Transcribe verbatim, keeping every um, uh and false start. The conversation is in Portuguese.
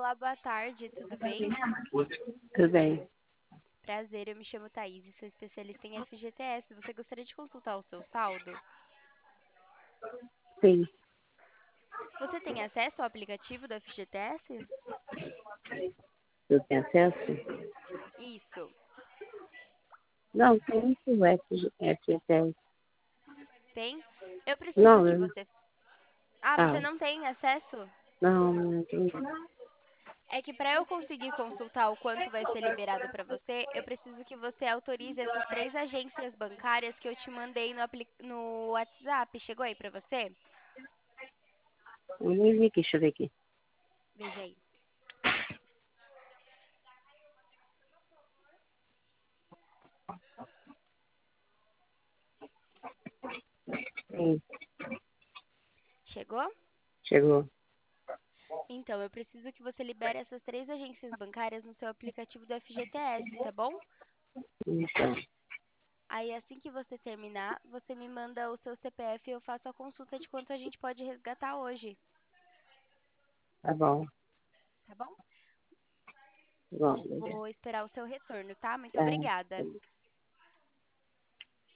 Olá, boa tarde, tudo bem? Tudo bem. Prazer, eu me chamo Thaís e sou especialista em F G T S. Você gostaria de consultar o seu saldo? Sim, Você tem acesso ao aplicativo do F G T S? eu tenho acesso? Isso, Não, tem o F F T S. tem? Eu preciso Não, que eu, você. Ah, você ah, não tem acesso? não, não tem. É que para eu conseguir consultar o quanto vai ser liberado para você, eu preciso que você autorize essas três agências bancárias que eu te mandei no, apli- no WhatsApp. Chegou aí para você? Eu nem vi aqui, deixa eu ver aqui. Veja aí. Sim, Chegou? chegou. Então, eu preciso que você libere essas três agências bancárias no seu aplicativo do F G T S, tá bom? Então, Aí, assim que você terminar, você me manda o seu C P F e eu faço a consulta de quanto a gente pode resgatar hoje, tá bom, tá bom? tá bom, beleza. Vou esperar o seu retorno, tá? Muito Tá, obrigada.